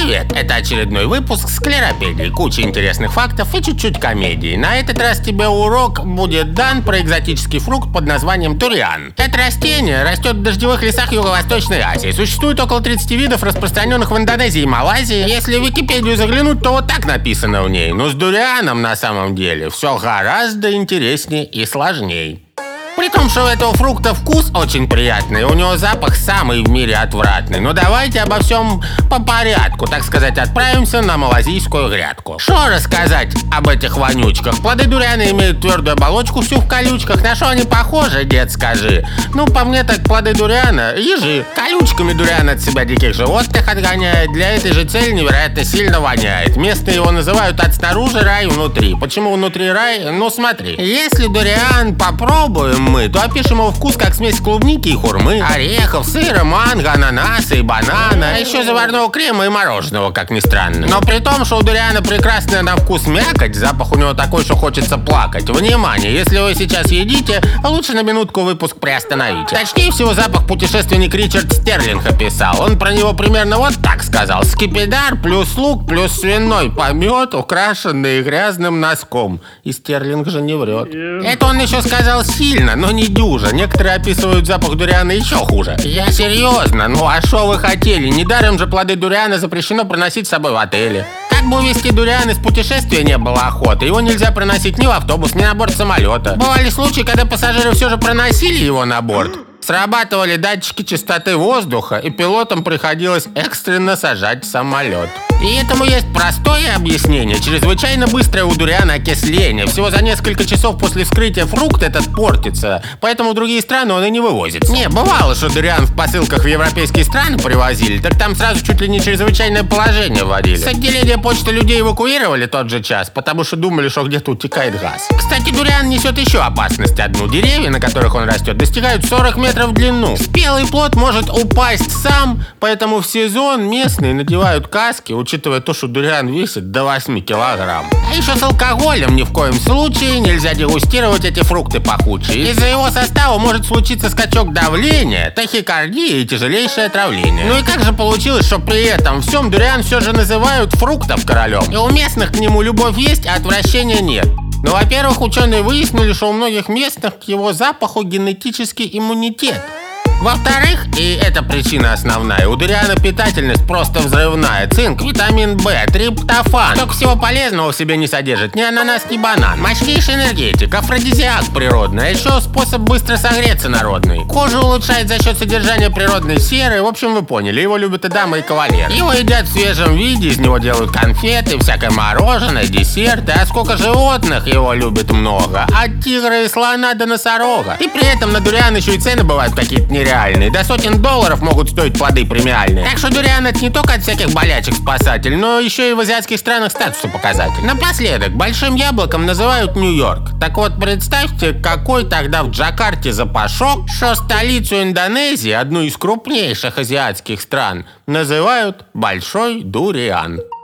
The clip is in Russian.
Привет! Это очередной выпуск Склеропедии. Куча интересных фактов и чуть-чуть комедии. На этот раз тебе урок будет дан про экзотический фрукт под названием дуриан. Это растение растет в дождевых лесах Юго-Восточной Азии. Существует около 30 видов, распространенных в Индонезии и Малайзии. Если в Википедию заглянуть, то вот так написано в ней. Но с дурианом на самом деле все гораздо интереснее и сложнее. При том, что у этого фрукта вкус очень приятный, у него запах самый в мире отвратный. Но давайте обо всем по порядку, так сказать, отправимся на малазийскую грядку. Что рассказать об этих вонючках? Плоды дуриана имеют твердую оболочку, всю в колючках. На что они похожи, дед, скажи? Ну, по мне так плоды дуриана – ежи. Колючками дуриан от себя диких животных отгоняет. Для этой же цели невероятно сильно воняет. Местные его называют от снаружи рай внутри. Почему внутри рай? Ну, смотри. Если дуриан попробуем мы, то опишем его вкус как смесь клубники и хурмы, орехов, сыра, манго, ананаса и банана, а еще заварного крема и мороженого, как ни странно. Но при том, что у дуриана прекрасная на вкус мякоть, запах у него такой, что хочется плакать. Внимание, если вы сейчас едите, лучше на минутку выпуск приостановите. Точнее всего, запах путешественник Ричард Стерлинг описал. Он про него примерно вот так сказал: скипидар плюс лук плюс свиной помет, украшенный грязным носком. И Стерлинг же не врет. Это он еще сказал сильно, но не дюжа. Некоторые описывают запах дуриана еще хуже. Я серьезно, ну а что вы хотели? Недаром же плоды дуриана запрещено проносить с собой в отеле. Как бы увезти дуриан из путешествия не было охоты, его нельзя проносить ни в автобус, ни на борт самолета. Бывали случаи, когда пассажиры все же проносили его на борт. Срабатывали датчики чистоты воздуха, и пилотам приходилось экстренно сажать самолет. И этому есть простое объяснение. Чрезвычайно быстрое у дуриана окисление. Всего за несколько часов после вскрытия фрукт этот портится. Поэтому в другие страны он и не вывозится. Не, бывало, что дуриан в посылках в европейские страны привозили, так там сразу чуть ли не чрезвычайное положение вводили. С отделения почты людей эвакуировали тот же час, потому что думали, что где-то утекает газ. Кстати, дуриан несет еще опасность одну. Деревья, на которых он растет, достигают 40 метров в длину. Спелый плод может упасть сам, поэтому в сезон местные надевают каски, учитывая то, что дуриан весит до 8 килограмм. А еще с алкоголем ни в коем случае нельзя дегустировать эти фрукты пахучие. Из-за его состава может случиться скачок давления, тахикардия и тяжелейшее отравление. Ну и как же получилось, что при этом всем дуриан все же называют фруктом королем? И у местных к нему любовь есть, а отвращения нет. Ну, во-первых, ученые выяснили, что у многих местных к его запаху генетический иммунитет. Во-вторых, и эта причина основная, у дуриана питательность просто взрывная. Цинк, витамин В, триптофан. Только всего полезного в себе не содержит ни ананас, ни банан. Мощнейший энергетик, афродизиак природный, а еще способ быстро согреться народный. Кожу улучшает за счет содержания природной серы. В общем, вы поняли, его любят и дамы, и кавалеры. Его едят в свежем виде, из него делают конфеты, всякое мороженое, десерты. А сколько животных его любят много. От тигра и слона до носорога. И при этом на дуриан еще и цены бывают какие-то нереальные. До сотен долларов могут стоить плоды премиальные. Так что дуриан это не только от всяких болячек спасатель, но еще и в азиатских странах статусу показатель. Напоследок, большим яблоком называют Нью-Йорк. Так вот, представьте, какой тогда в Джакарте запашок, что столицу Индонезии, одну из крупнейших азиатских стран, называют Большой Дуриан.